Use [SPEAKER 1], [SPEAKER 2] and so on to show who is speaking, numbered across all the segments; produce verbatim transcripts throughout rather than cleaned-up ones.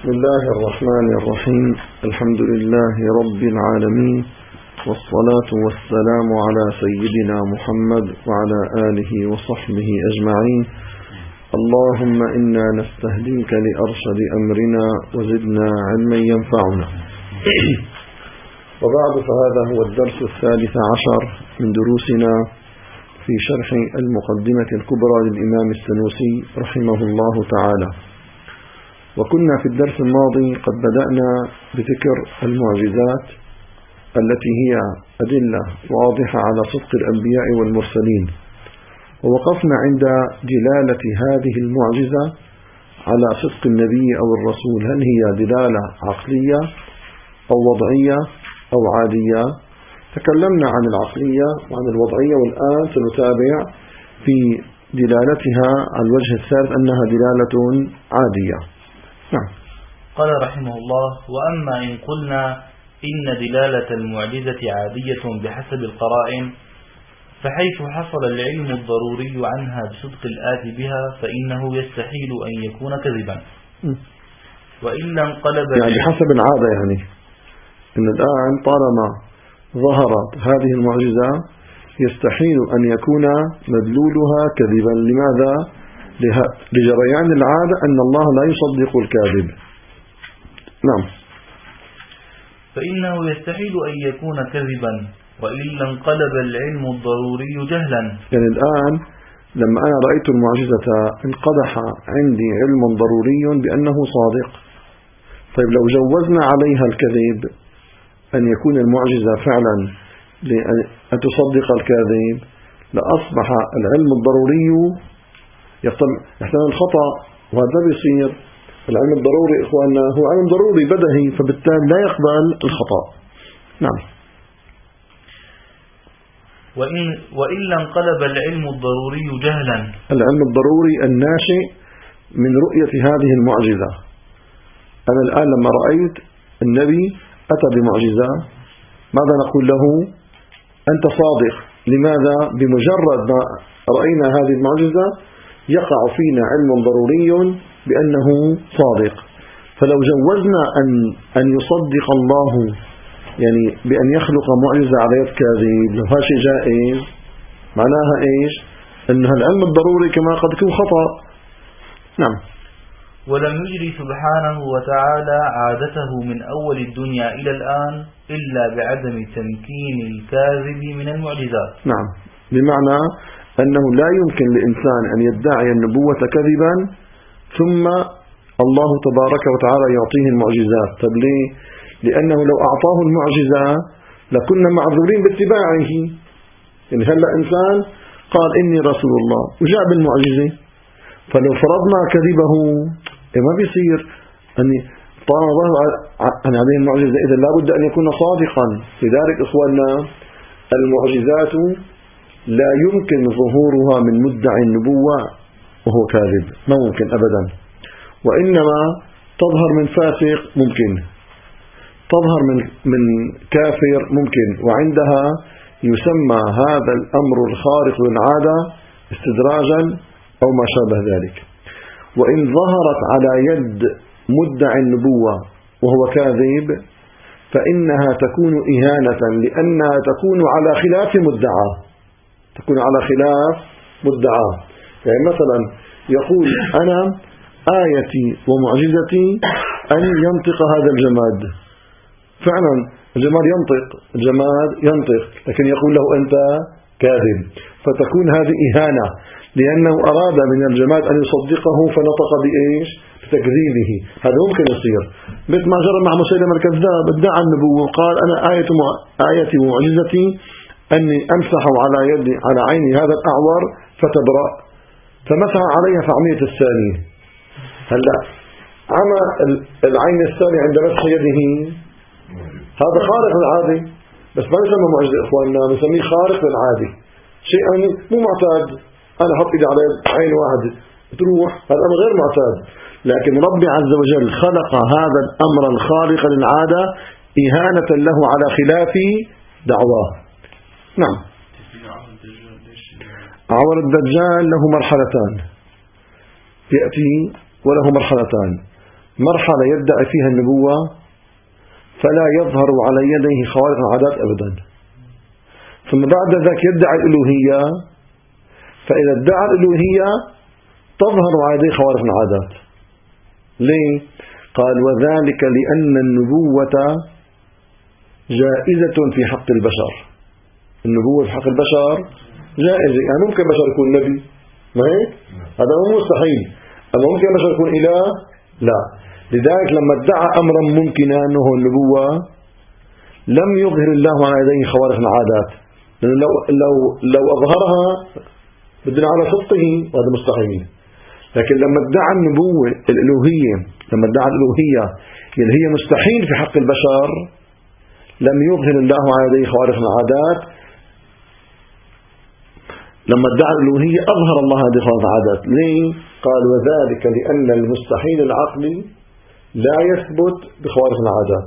[SPEAKER 1] بسم الله الرحمن الرحيم. الحمد لله رب العالمين، والصلاة والسلام على سيدنا محمد وعلى آله وصحبه أجمعين. اللهم إنا نستهديك لأرشد أمرنا وزدنا علما ينفعنا. وبعد، فهذا هو الدرس الثالث عشر من دروسنا في شرح المقدمة الكبرى للإمام السنوسي رحمه الله تعالى. وكنا في الدرس الماضي قد بدأنا بذكر المعجزات التي هي أدلة واضحة على صدق الأنبياء والمرسلين، ووقفنا عند دلالة هذه المعجزة على صدق النبي أو الرسول، هل هي دلالة عقلية أو وضعية أو عادية؟ تكلمنا عن العقلية وعن الوضعية، والآن سنتابع في دلالتها على الوجه الثالث أنها دلالة عادية. نعم.
[SPEAKER 2] قال رحمه الله: وأما إن قلنا إن دلالة المعجزة عادية بحسب القرائن، فحيث حصل العلم الضروري عنها بصدق الآتي بها فإنه يستحيل أن يكون كذبا، وإلا انقلب
[SPEAKER 1] يعني بحسب العادة، يعني إن الآن طالما ظهرت هذه المعجزة يستحيل أن يكون مدلولها كذبا. لماذا؟ لجريان العادة أن الله لا يصدق الكاذب. نعم.
[SPEAKER 2] فإنه يستحيل أن يكون كذبا، وإلا انقلب العلم الضروري جهلا.
[SPEAKER 1] يعني الآن لما أنا رأيت المعجزة انقدح عندي علم ضروري بأنه صادق. طيب لو جوزنا عليها الكذب، أن يكون المعجزة فعلا لأن تصدق الكاذب، لأصبح العلم الضروري يحتمل الخطأ، وهذا بيصير. العلم الضروري إخواننا هو علم ضروري بدهي، فبالتالي لا يقبل الخطأ. نعم.
[SPEAKER 2] وإن وإلا انقلب العلم الضروري جهلا.
[SPEAKER 1] العلم الضروري الناشئ من رؤية هذه المعجزة. أنا الآن لما رأيت النبي أتى بمعجزة، ماذا نقول له؟ أنت صادق. لماذا؟ بمجرد ما رأينا هذه المعجزة يقع فينا علم ضروري بأنه صادق. فلو جوزنا أن أن يصدق الله، يعني بأن يخلق معجزة على يد كاذب، لو هذا شيء جائز، معناها إيش؟ أن العلم الضروري كما قد يكون خطأ. نعم.
[SPEAKER 2] ولم يجري سبحانه وتعالى عادته من أول الدنيا إلى الآن إلا بعدم تمكين الكاذب من المعجزات.
[SPEAKER 1] نعم، بمعنى أنه لا يمكن لإنسان أن يدعي النبوة كذبا ثم الله تبارك وتعالى يعطيه المعجزات. طب ليه؟ لأنه لو أعطاه المعجزة لكنا معذورين باتباعه. يعني هلأ إنسان قال إني رسول الله وجاء بالمعجزة، فلو فرضنا كذبه ما بيصير أن طال ظهر عن هذه المعجزة، إذا لابد أن يكون صادقا. لذلك إخواننا المعجزات لا يمكن ظهورها من مدعي النبوة وهو كاذب، ما ممكن أبدا. وإنما تظهر من فاسق ممكن، تظهر من من كافر ممكن، وعندها يسمى هذا الأمر الخارق للعادة استدراجا أو ما شابه ذلك. وإن ظهرت على يد مدعي النبوة وهو كاذب فإنها تكون إهانة، لأنها تكون على خلاف مدعاه، تكون على خلاف مدعاه. يعني مثلا يقول أنا آيتي ومعجزتي أن ينطق هذا الجماد، فعلا الجماد ينطق، الجماد ينطق، لكن يقول له أنت كاذب، فتكون هذه إهانة، لأنه أراد من الجماد أن يصدقه فنطق بإيش؟ بتكذيبه. هذا ممكن يصير، مثل ما جرى مع مسيلمة الكذاب، ادعى النبوة وقال أنا آية آيتي ومعجزتي أني أمسح على يدي على عيني هذا الأعور فتبرأ، فمسح عليها فعمية الثانية. هلا عمى العين الثانية عند مسح يده، هذا خارق للعادة، بس ما يسمى معجزة إخواننا، نسميه خارق للعادة، شيء مو معتاد. أنا حط إيدي على عين واحد تروح، هذا أمر غير معتاد. لكن ربي عز وجل خلق هذا الأمر الخارق للعادة إهانة له على خلاف دعواه. نعم. عور الدجال له مرحلتان، يأتي وله مرحلتان. مرحلة يدعي فيها النبوة فلا يظهر على يديه خوارق العادات أبدا، ثم بعد ذلك يدعي الألوهية، فإذا ادعى الألوهية تظهر على يديه خوارق العادات. ليه؟ قال وذلك لأن النبوة جائزة في حق البشر. النبوة في حق البشر جائزة، يعني ممكن بشر يكون نبي، ما هيك؟ هذا مو مستحيل. أما ممكن بشر يكون إله؟ لا. لذلك لما ادعى أمرا ممكنا أنه النبوة لم يظهر الله على يديه خوارق العادات، لأنه لو, لو, لو أظهرها بدنا على صدقه وهذا مستحيل. لكن لما ادعى النبوة الألوهية، لما ادعى الألوهية اللي هي مستحيل في حق البشر، لم يظهر الله على يديه خوارق العادات. لما ادعى الألوهية أظهر الله هذه خوارق العادات. ليه؟ قال وذلك لأن المستحيل العقلي لا يثبت بخوارق العادات.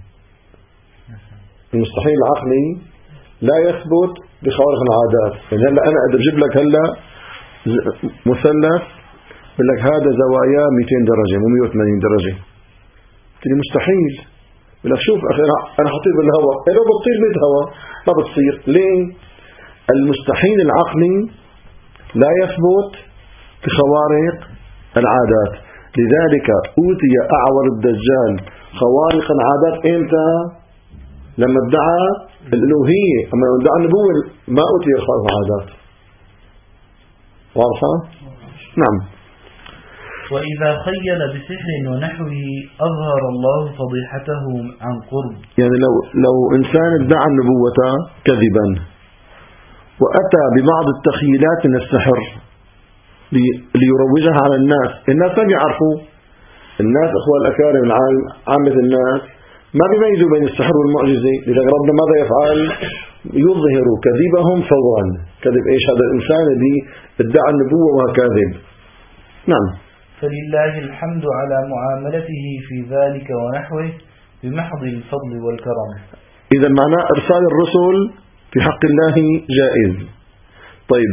[SPEAKER 1] المستحيل العقلي لا يثبت بخوارق العادات. يعني هلا أنا أجيب لك هلا مثلث بقول لك هذا زواياه مئتين درجة مو مئة وثمانين درجة، تقول مستحيل. بقول لك شوف أخي أنا حطيت بالهواء، لو بتطير بالهواء ما بتصير. ليه؟ المستحيل العقلي لا يثبت بخوارق العادات. لذلك أوتي أعور الدجال خوارق العادات إمتى؟ لما ادعى الألوهية. أما لما ادعى النبوة ما أوتي خوارق العادات. واضحة؟ نعم.
[SPEAKER 2] وإذا خيل بسحر ونحوه أظهر الله فضيحته عن قرب.
[SPEAKER 1] يعني لو لو إنسان ادعى النبوة كذبا وأتى ببعض التخيلات من السحر ليروجها على الناس، الناس ما بيعرفوا. الناس أخوة الأكارم عامة الناس ما بيميزوا بين السحر والمعجزة. لذلك ربنا ماذا يفعل؟ يظهر كذبهم فورا. كذب إيش؟ هذا الإنسان الذي ادعى النبوة وهو كاذب. نعم.
[SPEAKER 2] فلله الحمد على معاملته في ذلك ونحوه بمحض الفضل والكرم.
[SPEAKER 1] إذا معناه إرسال الرسل في حق الله جائز. طيب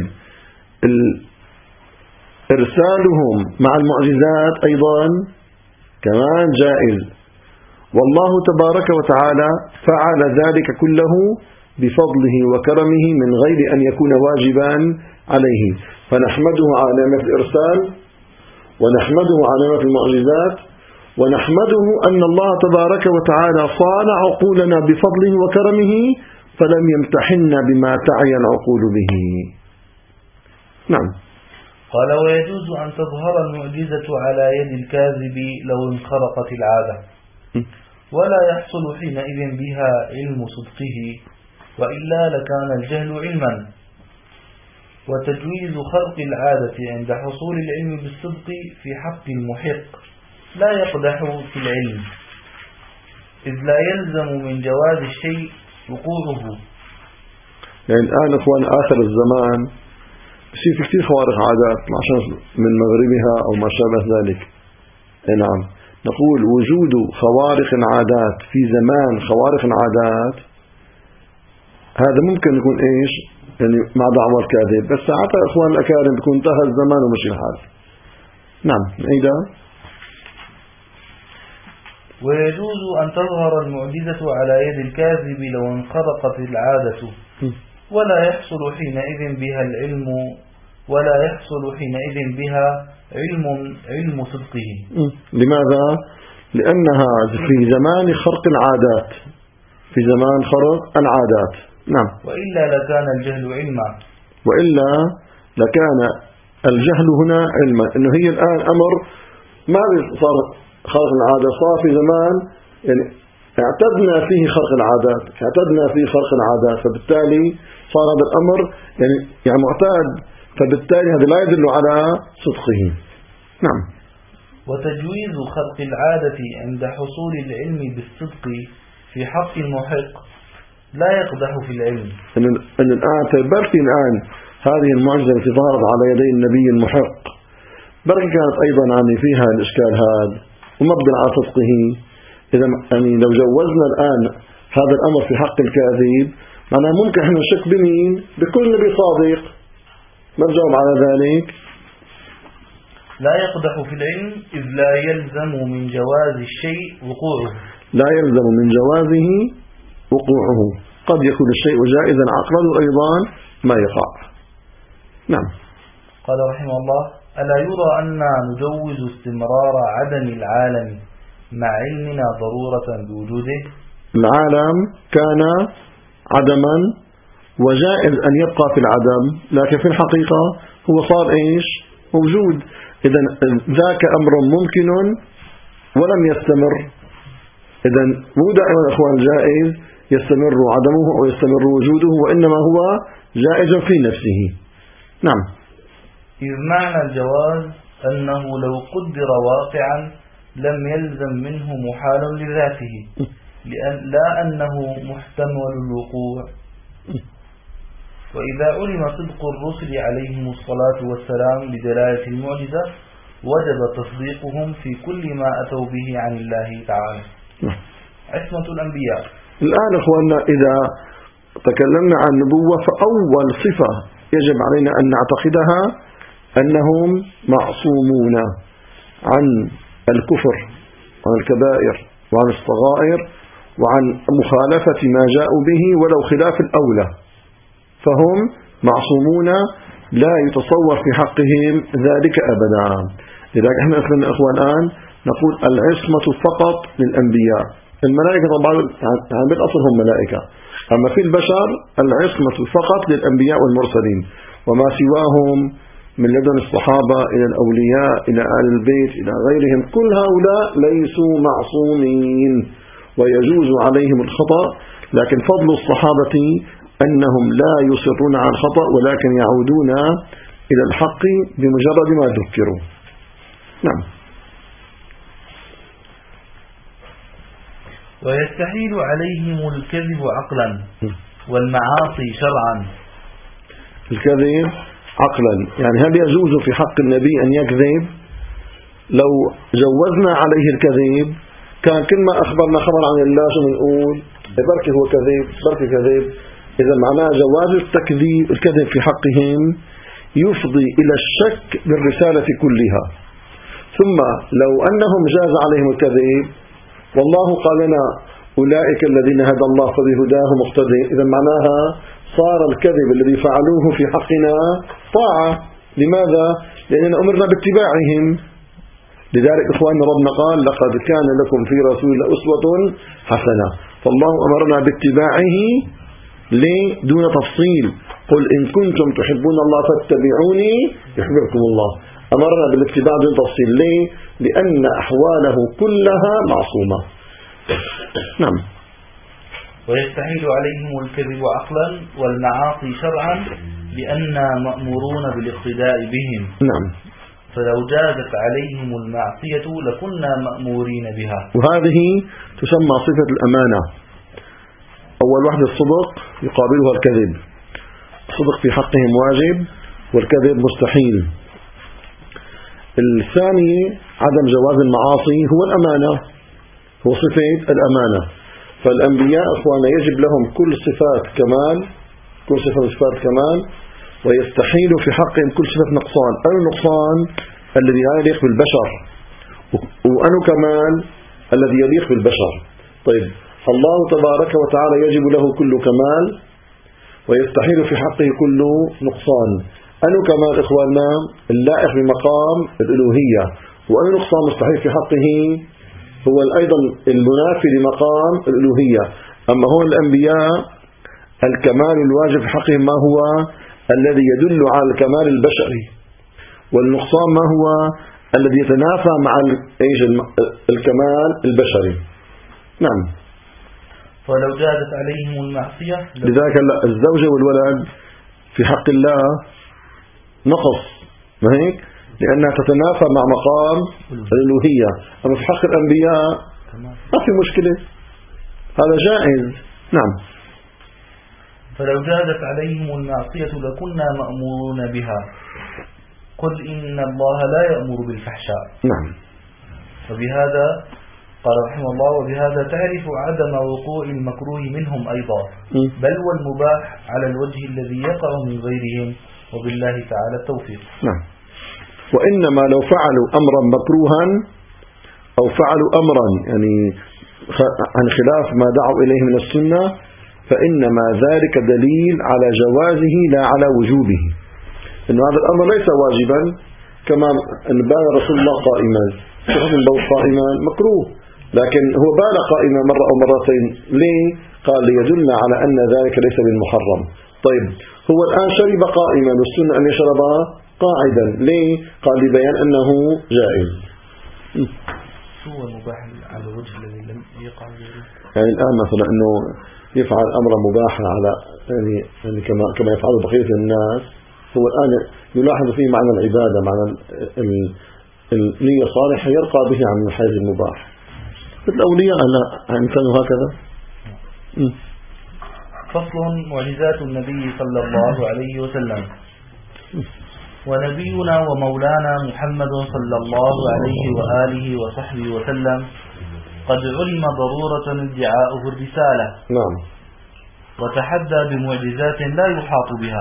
[SPEAKER 1] إرسالهم مع المعجزات أيضا كمان جائز. والله تبارك وتعالى فعل ذلك كله بفضله وكرمه من غير أن يكون واجبا عليه، فنحمده على نعمة الإرسال، ونحمده على نعمة المعجزات، ونحمده أن الله تبارك وتعالى صان عقولنا بفضله وكرمه فلم يمتحنا بما تعي العقول به. نعم.
[SPEAKER 2] قال ويجوز أن تظهر المعجزة على يد الكاذب لو انخرقت العادة، ولا يحصل حينئذ بها علم صدقه، وإلا لكان الجهل علما. وتجويز خرق العادة عند حصول العلم بالصدق في حق المحق لا يقدح في العلم، إذ لا يلزم من جواز الشيء وقوعه.
[SPEAKER 1] يعني الآن أخوان آخر الزمان بصير في كثير خوارق عادات عشان من مغربها أو ما شابه ذلك. نعم. نقول وجود خوارق عادات في زمان خوارق عادات هذا ممكن يكون إيش؟ يعني مع دعوة الكاذب، بس ساعتها إخوان الأكارم بيكون انتهى الزمان ومشي الحال. نعم. أيضا
[SPEAKER 2] ويجوز أن تظهر المعجزة على يد الكاذب لو انخرقت العادة، ولا يحصل حينئذ بها العلم ولا يحصل حينئذ بها علم علم صدقه.
[SPEAKER 1] لماذا؟ لأنها في زمان خرق العادات، في زمان خرق العادات. نعم.
[SPEAKER 2] وإلا لكان الجهل علما.
[SPEAKER 1] وإلا لكان الجهل هنا علما، إنه هي الآن أمر ما صار خرق العادة، صار في زمان يعني اعتدنا فيه خرق العادات، اعتدنا فيه خرق العادات، فبالتالي صار هذا الأمر يعني يعني معتاد، فبالتالي هذا لا يدل على صدقه. نعم.
[SPEAKER 2] وتجويز خرق العادة عند حصول العلم بالصدق في حق المحق لا يقدح في العلم.
[SPEAKER 1] إن إن الآن تبرتي الآن هذه المعجزة التي ظهرت على يدي النبي المحق بركة كانت أيضا يعني فيها الإشكال هذا ومبدأ على صدقه. إذا يعني لو جوزنا الآن هذا الأمر في حق الكاذب معناه ممكن احنا نشك بمين؟ بكل نبي صادق. ما نجاوب على ذلك؟
[SPEAKER 2] لا يقدح في العلم إذ لا يلزم من جواز الشيء وقوعه.
[SPEAKER 1] لا يلزم من جوازه وقوعه، قد يكون الشيء جائزا عقلا وأيضا ما يقع. نعم.
[SPEAKER 2] قال رحمه الله: ألا يرى أن نجوز استمرار عدم العالم مع علمنا ضرورة بوجوده؟ العالم
[SPEAKER 1] كان عدما وجائز أن يبقى في العدم، لكن في الحقيقة هو صار إيش؟ موجود. إذن ذاك أمر ممكن ولم يستمر. إذن مو دائما أخوان جائز يستمر عدمه أو يستمر وجوده، وإنما هو جائز في نفسه. نعم.
[SPEAKER 2] إذ معنى الجواز أنه لو قدر واقعا لم يلزم منه محال لذاته، لأن لا أنه محتمل الوقوع. وإذا علم صدق الرسل عليهم الصلاة والسلام بدلالة المعجزة وجب تصديقهم في كل ما أتوا به عن الله تعالى. عصمة الأنبياء.
[SPEAKER 1] الآن أخواننا إذا تكلمنا عن النبوة فأول صفة يجب علينا أن نعتقدها أنهم معصومون عن الكفر وعن الكبائر وعن الصغائر وعن مخالفة ما جاءوا به ولو خلاف الأولى، فهم معصومون لا يتصور في حقهم ذلك أبدا. لذلك احنا أخواننا أخوان الآن نقول العصمة فقط للأنبياء. الملائكة طبعا عن بالأصل هم ملائكة، أما في البشر العصمة فقط للأنبياء والمرسلين، وما سواهم من لدن الصحابة إلى الأولياء إلى آل البيت إلى غيرهم كل هؤلاء ليسوا معصومين ويجوز عليهم الخطأ، لكن فضل الصحابة أنهم لا يصرون على الخطأ ولكن يعودون إلى الحق بمجرد ما ذكروا. نعم.
[SPEAKER 2] ويستحيل عليهم الكذب عقلا والمعاصي شرعا.
[SPEAKER 1] الكذب عقلا يعني هل يجوز في حق النبي أن يكذب؟ لو جوزنا عليه الكذب كان كل ما أخبرنا خبر عن الله شو نقول بركي هو كذب بركي كذب. إذا معناه جواز التكذيب الكذب في حقهم يفضي إلى الشك بالرسالة كلها. ثم لو أنهم جاز عليهم الكذب والله قال لنا أولئك الذين هدى الله فبهداه مقتدي، إذا معناها صار الكذب الذي فعلوه في حقنا طاعة. لماذا؟ لأننا أمرنا باتباعهم. لذلك إخواننا ربنا قال لقد كان لكم في رسول الله أسوة حسنة، فالله أمرنا باتباعه دون تفصيل. قل إن كنتم تحبون الله فاتبعوني يحببكم الله. أمرنا بالاتباع دون تفصيل. ليه؟ لأن أحواله كلها معصومة. نعم.
[SPEAKER 2] ويستحيل عليهم الكذب عقلا والمعاصي شرعا لأننا مأمورون بالاقتداء بهم.
[SPEAKER 1] نعم.
[SPEAKER 2] فلو جازت عليهم المعصية لكنا مأمورين بها.
[SPEAKER 1] وهذه تسمى صفة الأمانة. أول واحدة الصدق يقابلها الكذب. الصدق في حقهم واجب والكذب مستحيل. الثاني عدم جواز المعاصي هو الأمانة، هو صفة الأمانة. فالأنبياء أخوانا يجب لهم كل صفات كمال، كل صفة صفات كمال، ويستحيل في حقهم كل صفة نقصان. أنه نقصان الذي لا يليق بالبشر، وأنه كمال الذي يليق بالبشر. طيب الله تبارك وتعالى يجب له كل كمال ويستحيل في حقه كل نقصان. أنه كمال إخواننا اللائق بمقام الألوهية، وأنه نقصان مستحيل في حقه هو أيضا المنافي لمقام الألوهية. أما هو الأنبياء الكمال الواجب في حقهم ما هو الذي يدل على الكمال البشري، والنقصان ما هو الذي يتنافى مع الكمال البشري. نعم.
[SPEAKER 2] ولو جازت عليهم المعصية
[SPEAKER 1] لذلك الزوجة والولد في حق الله نقص، ما هيك؟ لأنها تتنافى مع مقام الألوهية. أما في حق الأنبياء ما في مشكلة، هذا جائز. نعم.
[SPEAKER 2] فلو جازت عليهم المعصية لكنا مأمورون بها. قل إن الله لا يأمر بالفحشاء.
[SPEAKER 1] نعم.
[SPEAKER 2] وبهذا قال رحمه الله: وبهذا تعرف عدم وقوع المكروه منهم أيضا، بل والمباح على الوجه الذي يقع من غيرهم، وبالله تعالى التوفيق.
[SPEAKER 1] نعم. وإنما لو فعلوا أمرا مكروها أو فعلوا أمرا يعني عن خلاف ما دعوا إليه من السنة فإنما ذلك دليل على جوازه لا على وجوبه، إن هذا الأمر ليس واجبا، كما أن بال رسول الله قائما، شخص بول قائما مكروه، لكن هو بال قائما مرة أو مرتين، ليه؟ قال ليدل على أن ذلك ليس بالمحرم. طيب هو الآن شرب قائما والسنة أن يشرب قاعدا، ليه؟ قال لبيان أنه جائز.
[SPEAKER 2] هو مباح على الوجه الذي لم يقع به،
[SPEAKER 1] يعني الآن مثلا أنه يفعل أمرا مباحا على يعني, يعني كما كما يفعل بقية الناس، هو الآن يلاحظ فيه معنى العبادة، معنى النية الصالحة يرقى به عن الحيز المباح. مثل الأولياء أن كانوا هكذا.
[SPEAKER 2] فصل: معجزات النبي صلى الله عليه وسلم. ونبينا ومولانا محمد صلى الله عليه وآله وصحبه وسلم قد علم ضرورة ادعاؤه الرسالة،
[SPEAKER 1] نعم،
[SPEAKER 2] وتحدى بمعجزات لا يحاط بها،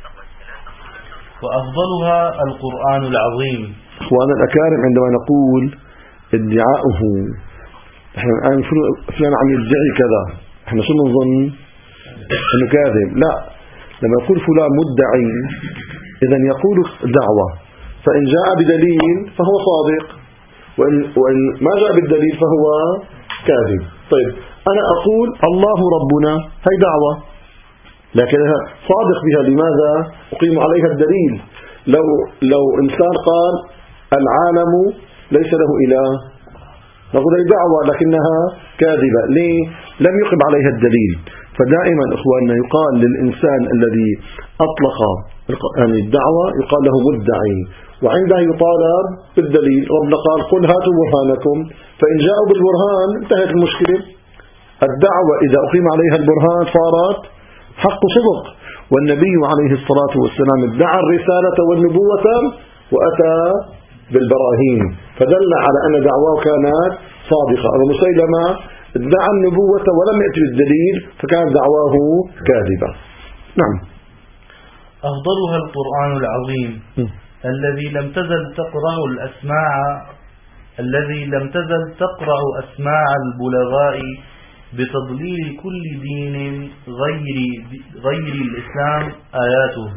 [SPEAKER 2] وأفضلها القرآن العظيم.
[SPEAKER 1] وأنا الأكارم عندما نقول ادعاؤه، احنا الآن فلان عم يدعي كذا، احنا شو نظن؟ انه كاذب. لا، لما يقول فلان مدعي إذن يقول دعوة، فإن جاء بدليل فهو صادق، وإن, وإن ما جاء بالدليل فهو كاذب. طيب أنا أقول الله ربنا، هي دعوة لكنها صادق بها. لماذا؟ أقيم عليها الدليل. لو لو إنسان قال العالم ليس له إله، نقول هي دعوة لكنها كاذبة. ليه؟ لم يقم عليها الدليل. فدائما إخواننا يقال للإنسان الذي أطلق يعني الدعوة يقال له مدعي، وعنده يطالب بالدليل. ربنا قال قل هاتوا برهانكم، فإن جاءوا بالبرهان انتهت المشكلة. الدعوة إذا أقيم عليها البرهان صارت حق صدق. والنبي عليه الصلاة والسلام ادعى الرسالة والنبوة وأتى بالبراهين، فدل على أن دعواه كانت صادقة. أبو مسيلمة ادعى النبوة ولم يأتي بالدليل فكانت دعواه كاذبة. نعم.
[SPEAKER 2] أفضلها القرآن العظيم م. الذي لم تزل تقرأ الأسماع الذي لم تزل تقرأ أسماع البلغاء بتضليل كل دين غير غير الإسلام آياته،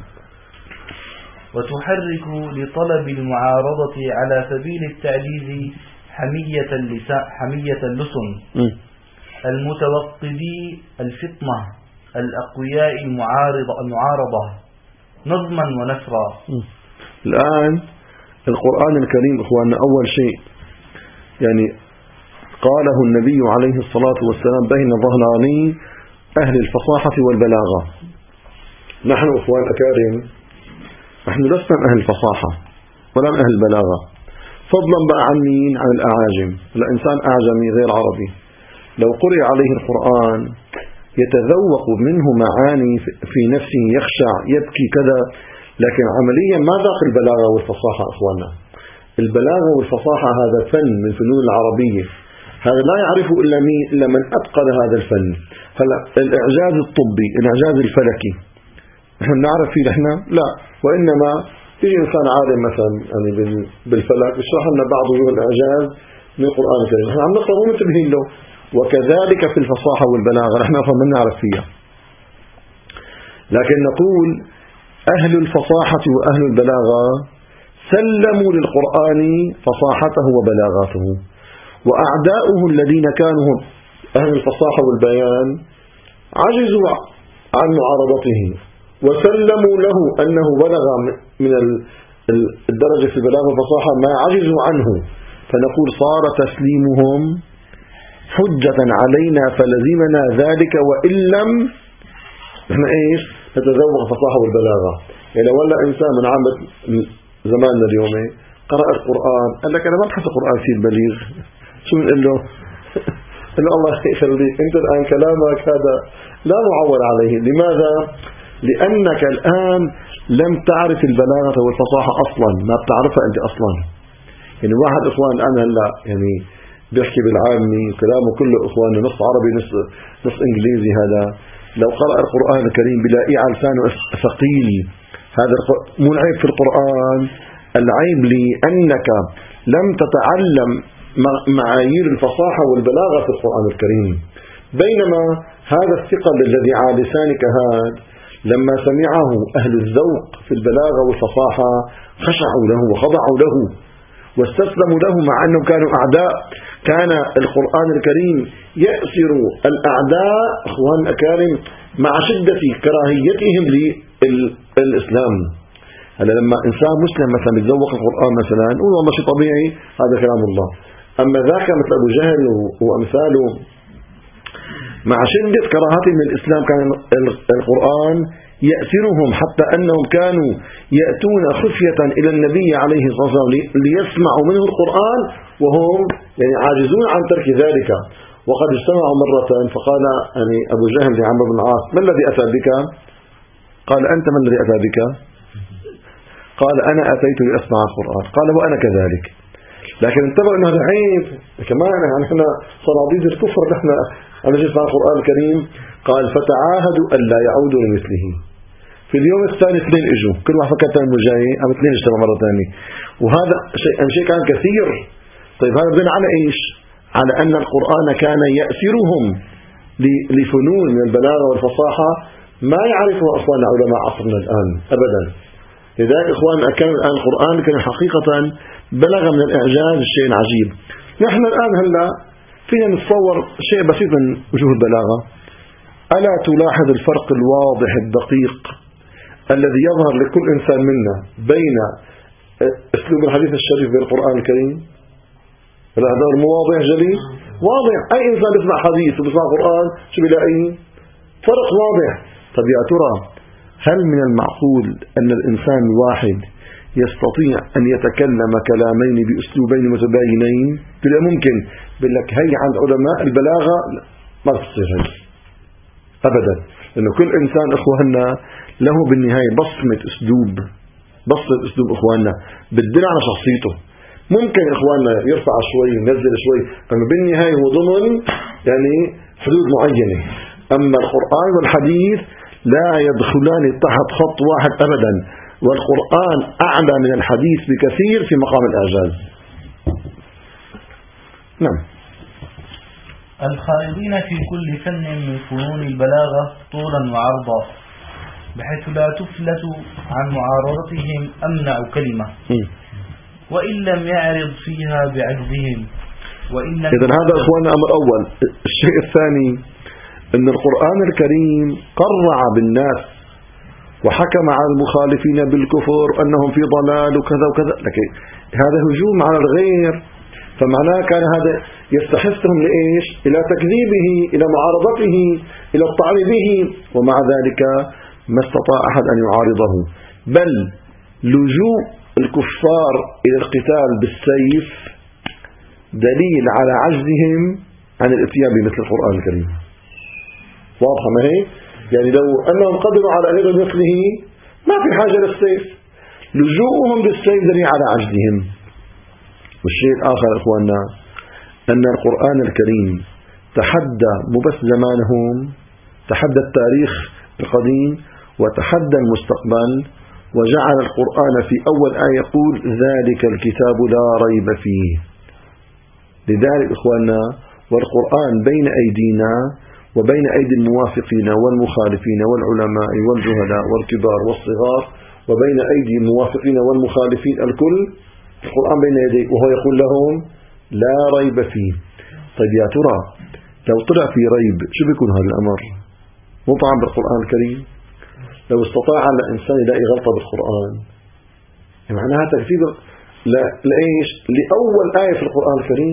[SPEAKER 2] وتحرك لطلب المعارضة على سبيل التعجيز حمية اللسان حمية اللسن م. المتوقدي الفطنة الأقوياء المعارضة المعارضة نظما ونثرا.
[SPEAKER 1] الآن القرآن الكريم إخواننا أول شيء يعني قاله النبي عليه الصلاة والسلام بين ظهراني أهل الفصاحة والبلاغة. نحن إخوان أكارم نحن لسنا أهل الفصاحة ولا أهل البلاغة، فضلا بقى عن مين؟ عن الأعاجم. الإنسان أعجمي غير عربي لو قرئ عليه القرآن يتذوق منه معاني في نفسه، يخشع، يبكي كذا، لكن عمليا ما ذاق البلاغة والفصاحة. أخوانا البلاغة والفصاحة هذا فن من فنون العربية، هذا لا يعرفه إلا مين؟ إلا من أتقن هذا الفن. هلا الإعجاز الطبي، الإعجاز الفلكي نحن نعرف فيه نحن؟ لا، وإنما يجي إنسان عالم مثلا يعني بالفلك يشرح لنا بعض وجوه الإعجاز من القرآن الكريم، نحن عم نقرأ ومنتبهين له. وكذلك في الفصاحة والبلاغة نحن ما نعرف فيها، لكن نقول أهل الفصاحة وأهل البلاغة سلموا للقرآن فصاحته وبلاغاته، وأعداؤه الذين كانوا أهل الفصاحة والبيان عجزوا عن معارضته وسلموا له أنه بلغ من الدرجة في البلاغة والفصاحة ما عجزوا عنه. فنقول صار تسليمهم حجة علينا فلزمنا ذلك، وإن لم نحن إيش نتذوق الفصاحة والبلاغة. يعني ولا إنسان من عامة زماننا اليوم قرأ القرآن قال لك أنا ما بحث القرآن فيه البليغ، شو بنقول له؟ قال له الله يخليك أنت الآن كلامك هذا لا معول عليه. لماذا؟ لأنك الآن لم تعرف البلاغة والفصاحة أصلا، ما بتعرفها أنت أصلا. يعني واحد إخوان الآن هلا يعني بيحكي بالعامي كلامه كله إخوانه نص عربي نص نص إنجليزي، هذا لو قرأ القرآن الكريم بلاقيه على لسانه ثقيل. هذا مو العيب في القرآن العيب لأنك لم تتعلم معايير الفصاحة والبلاغة في القرآن الكريم، بينما هذا الثقل الذي على لسانك هذا لما سمعه أهل الذوق في البلاغة والفصاحة خشعوا له وخضعوا له واستسلموا له، مع أنهم كانوا أعداء. كان القرآن الكريم يأسر الأعداء أخوان الأكارم مع شدة كراهيتهم للإسلام. هلا لما إنسان مسلم مثلا يتذوق القرآن مثلا يقول والله شيء طبيعي هذا كلام الله، أما ذاك مثل أبو جهل وأمثاله مع شدة كراهتهم للإسلام كان القرآن يأسرهم، حتى أنهم كانوا يأتون خفية إلى النبي عليه الصلاة والسلام ليسمعوا منه القرآن وهم يعني عاجزون عن ترك ذلك. وقد اجتمعوا مرة فقال يعني أبو جهل لعمرو بن العاص: ما الذي أتى بك؟ قال: أنت من الذي أتى بك؟ قال: أنا أتيت لأسمع القرآن. قال: وأنا كذلك. لكن انتبهوا أنه هذا عيب كمان، يعني نحن صناديد الكفر نحن أنا جيت مع القرآن الكريم. قال: فتعاهدوا أن لا يعودوا لمثله. في اليوم الثاني اثنين اجوا، كل واحد فكر انه جاي، أم اثنين اجتمعوا مرة ثانية، وهذا شيء شيء كان كثير. طيب هذا بناء على ايش؟ على أن القرآن كان يأسرهم لفنون من البلاغة والفصاحة ما يعرفه أصلا علماء عصرنا الآن أبدا. لذلك إخوان كان الآن القرآن كان حقيقة بلغ من الإعجاز الشيء العجيب. نحن الآن هلا فينا نتصور شيء بسيط من وجوه البلاغة. ألا تلاحظ الفرق الواضح الدقيق الذي يظهر لكل إنسان منا بين أسلوب الحديث الشريف بالقرآن الكريم؟ هذا المواضع جلي واضح. أي إنسان يسمع حديث ويسمع قرآن شو بيلاقي فرق واضح. طب يا ترى هل من المعقول أن الإنسان الواحد يستطيع أن يتكلم كلامين بأسلوبين متباينين؟ بلا ممكن. بقول لك هي عند علماء البلاغة ما تصير هي أبدا، لأنه كل إنسان إخواننا له بالنهاية بصمة أسلوب، بصمة أسلوب إخواننا بتدل على شخصيته. ممكن إخواننا يرفع شوي ينزل شوي، أما بالنهاية هو ضمن يعني حدود معينة. أما القرآن والحديث لا يدخلان تحت خط واحد أبدا، والقرآن أعلى من الحديث بكثير في مقام الإعجاز. نعم.
[SPEAKER 2] الخائضين في كل فن من فنون البلاغة طولا وعرضا، بحيث لا تفلت عن معارضتهم أمنع كلمة وإن لم يعرض فيها بعجزهم.
[SPEAKER 1] إذن هذا أخوانا أمر أول. الشيء الثاني أن القرآن الكريم قرع بالناس وحكم على المخالفين بالكفر أنهم في ضلال وكذا وكذا، لكن هذا هجوم على الغير، فمعناه كان هذا يستحثهم لإيش؟ إلى تكذيبه، إلى معارضته، إلى الطعن به، ومع ذلك ما استطاع أحد أن يعارضه. بل لجوء الكفار إلى القتال بالسيف دليل على عجزهم عن الاتيان بمثل القرآن الكريم. واضحة ما هي؟ يعني لو أنهم قدروا على أن يدعوا مثله ما في حاجة للسيف، لجوءهم بالسيف دليل على عجزهم. والشيء الآخر إخواننا أن القرآن الكريم تحدى مو بس زمانهم، تحدى التاريخ القديم وتحدى المستقبل، وجعل القرآن في أول آية يقول: ذلك الكتاب لا ريب فيه. لذلك إخواننا والقرآن بين أيدينا وبين أيدي الموافقين والمخالفين والعلماء والجهلاء والكبار والصغار، وبين أيدي الموافقين والمخالفين الكل، القرآن بين يديه وهو يقول لهم لا ريب فيه. طيب يا ترى لو طلع في ريب شو بيكون هذا الأمر؟ مطعم بالقرآن الكريم. لو استطاع الإنسان يلاقي غلطة بالقرآن معناها تكذيب لإيش؟ لأول آية في القرآن الكريم،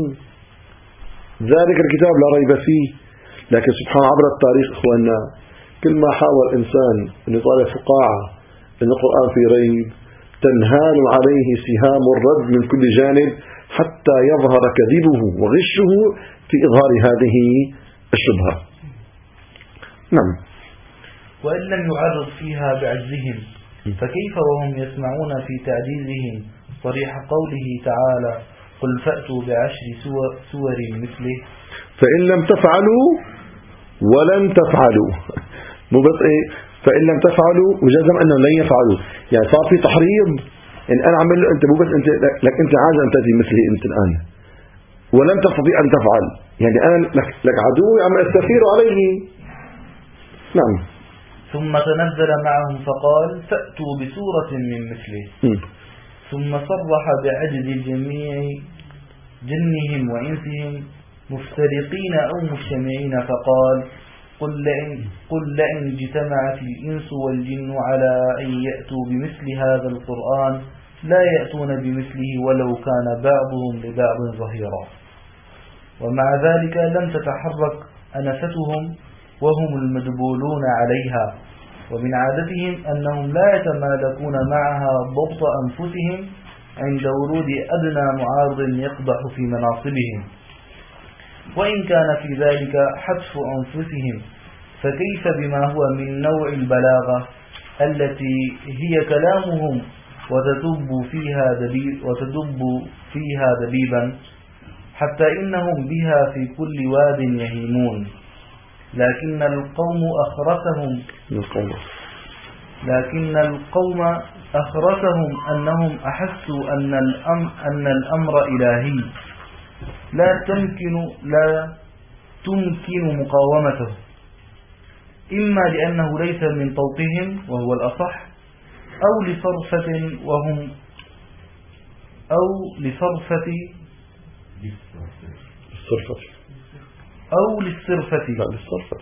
[SPEAKER 1] ذلك الكتاب لا ريب فيه. لكن سبحان عبر التاريخ إخواننا كل ما حاول إنسان أن يطالع فقاعة أن القرآن في ريب تنهال عليه سهام الرد من كل جانب حتى يظهر كذبه وغشه في إظهار هذه الشبهة. نعم.
[SPEAKER 2] وإن لم يعرض فيها بعجزهم فكيف وهم يسمعون في تعجيزهم صريح قوله تعالى: قل فأتوا بعشر سور مثله
[SPEAKER 1] فإن لم تفعلوا ولن تفعلوا. مو بس إيه فإن لم تفعلوا وجزم أنهم لن يفعلوا، يعني صار في تحريض يعني أنا عمل له أنت مو بس أنت لك أنت عاجز أن تأتي مثلي أنت الآن ولن تستطيع أن تفعل، يعني أنا لك, لك عدو عم أستثير عليه. نعم.
[SPEAKER 2] ثم تنزل معهم فقال فأتوا بسورة من مثله م. ثم صرح بعجز الجميع جنهم وإنسهم مفترقين أو مجتمعين فقال قل لئن, قل لئن اجتمعت الإنس والجن على أن يأتوا بمثل هذا القرآن لا يأتون بمثله ولو كان بعضهم لبعض ظهيرا. ومع ذلك لم تتحرك أنفتهم وهم المدبولون عليها، ومن عادتهم أنهم لا يتمالكون معها ضبط أنفسهم عند ورود أدنى معارض يقدح في مناصبهم، وإن كان في ذلك حتف أنفسهم فكيف بما هو من نوع البلاغة التي هي كلامهم وتدب فيها دبيب وتدب فيها دبيبا حتى إنهم بها في كل واد يهيمون. لكن القوم أخرسهم لكن القوم أخرسهم أنهم أحسوا أن الأمر, أن الأمر إلهي لا تمكن لا تمكن مقاومته، إما لأنه ليس من طوقهم وهو الأصح، أو لصرفة وهم أو لصرفة
[SPEAKER 1] الصرفة
[SPEAKER 2] أو للصرفة
[SPEAKER 1] لا للصرفة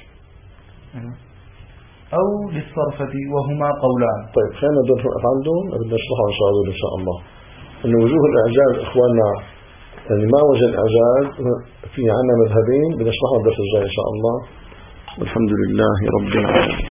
[SPEAKER 2] أو للصرفة وهما قولان.
[SPEAKER 1] طيب خلينا نوقف عندهم بدنا نشرحها إن شاء الله إن شاء الله. إنه وجوه الإعجاز إخواننا يعني ما وجه الإعجاز في عنا مذهبين بدنا نشرحها الدرس الجاي إن شاء الله. والحمد لله رب العالمين.